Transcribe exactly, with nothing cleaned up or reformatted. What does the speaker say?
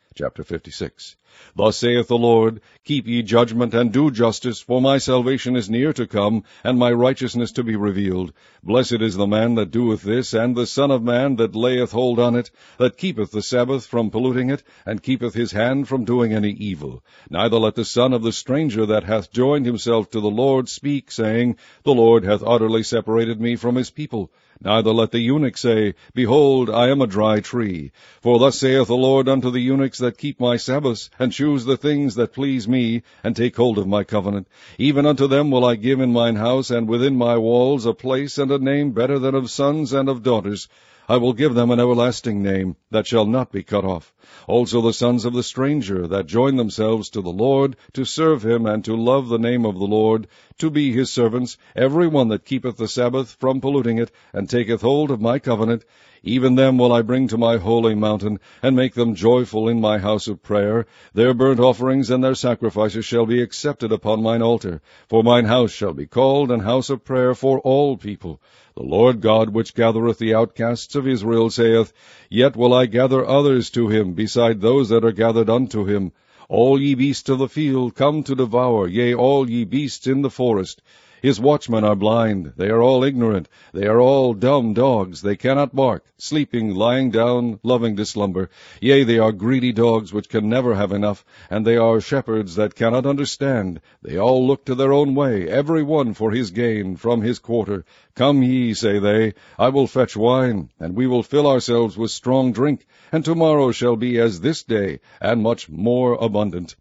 Chapter fifty-six. Thus saith the Lord, Keep ye judgment, and do justice, for my salvation is near to come, and my righteousness to be revealed. Blessed is the man that doeth this, and the Son of Man that layeth hold on it, that keepeth the Sabbath from polluting it, and keepeth his hand from doing any evil. Neither let the son of the stranger that hath joined himself to the Lord speak, saying, The Lord hath utterly separated me from his people. Neither let the eunuch say, Behold, I am a dry tree. For thus saith the Lord unto the eunuchs that keep my Sabbaths, and choose the things that please me, and take hold of my covenant. Even unto them will I give in mine house and within my walls a place and a name better than of sons and of daughters. I will give them an everlasting name, that shall not be cut off. Also the sons of the stranger, that join themselves to the Lord, to serve him, and to love the name of the Lord, to be his servants, every one that keepeth the Sabbath from polluting it, and taketh hold of my covenant, even them will I bring to my holy mountain, and make them joyful in my house of prayer. Their burnt offerings and their sacrifices shall be accepted upon mine altar. For mine house shall be called an house of prayer for all people. The Lord God, which gathereth the outcasts of Israel, saith, Yet will I gather others to him, beside those that are gathered unto him. All ye beasts of the field, come to devour, yea, all ye beasts in the forest. His watchmen are blind, they are all ignorant, they are all dumb dogs, they cannot bark, sleeping, lying down, loving to slumber. Yea, they are greedy dogs, which can never have enough, and they are shepherds that cannot understand. They all look to their own way, every one for his gain, from his quarter. Come ye, say they, I will fetch wine, and we will fill ourselves with strong drink, and tomorrow shall be as this day, and much more abundant.